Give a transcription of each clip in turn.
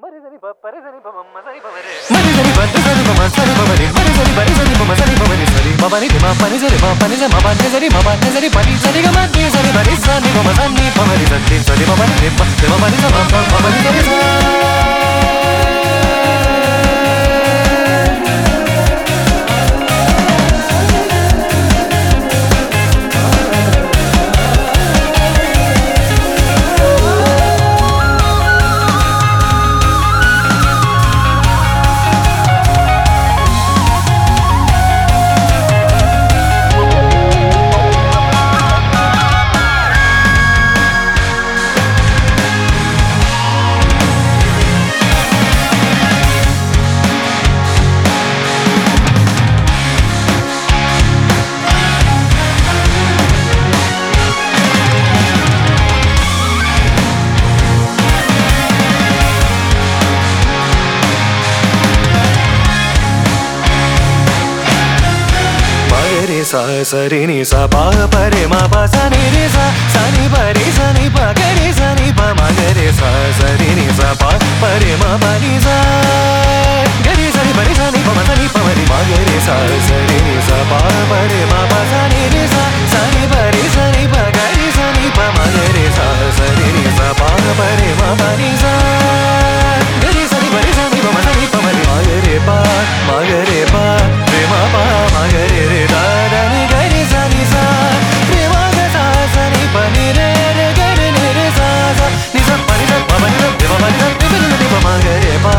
sa sa re ni sa pa pa re ma pa sa ni re sa ni pa re sa ni pa ga re sa ni pa ma ga re sa re ni sa pa re ma pa ni sa ga re sa ni pa re sa ni pa ma sa ni pa ma re ma ga re sa re ni sa pa re ma pa sa ni re sa ni pa re sa ni pa ga re sa ni pa ma ga re sa re ni sa pa re ma pa ni sa ga re sa ni pa re sa ni pa ma sa ni pa ma re ma ga re pa re ma pa ma ga re re da da ni ga re sa ni sa re ma ga sa ni pa ni re re ga re ni re sa ni sa pa ni sa pa ma ni sa re ma pa ni sa re ni pa ma ga re pa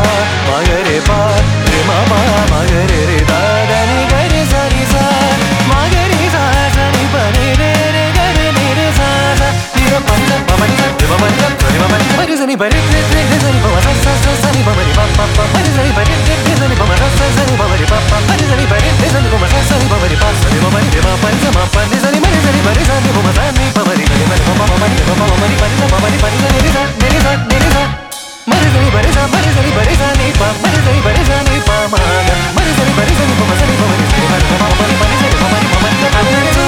re ma pa ma ga re re da da ni ga re sa ni sa ma ga re sa ni pa ni re re ga re ni re sa ni sa pa ni sa pa ma ni sa re ma pa ni sa re ma pa ni sa re sa ni pa re re sa ni pa ma sa ni pa ma ni pa ma ni sa ni pa re re sa ni pa ma sa ni pa ma ni pa ma ni sa ni pa re re sa ni pa ma sa ni pa ma ni pa sa ni pa ma ni re ma pa ni sa ma pa ni sa ni ma ni sa ni pa re sa ni pa ma sa ni pa ma ni re ma ni pa ma ma ni re ma ma ni pa ni sa ma ma ni pa ni sa ni re sa ni re sa ni re sa ma ni sa ni pa re sa ma ni sa ni pa re sa ni pa ma ni sa ni pa re sa ni pa ma ga ma ni sa ni pa re sa ni pa ma sa ni pa ma ni re ma ni pa ma ni pa ni sa ni pa ma ni pa ma ni sa ni re sa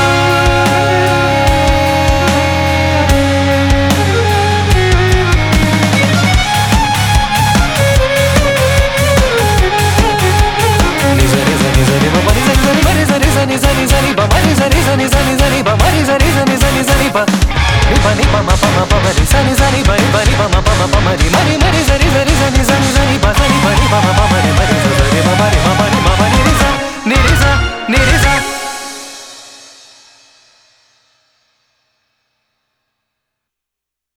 ni sa ni sa ni pa ma ni sa ni sa ni sa ni sa ni pa ma ni sa ni sa ni sa ni sa ni pa ni pa ni pa ma ni sa ni sa ni pa ni pa ma ma ni ma ni sa ni sa ni sa ni sa ni sa ni pa sa ni pa ni pa ma ni pa ni sa ni pa ma ni ma pa ni ma pa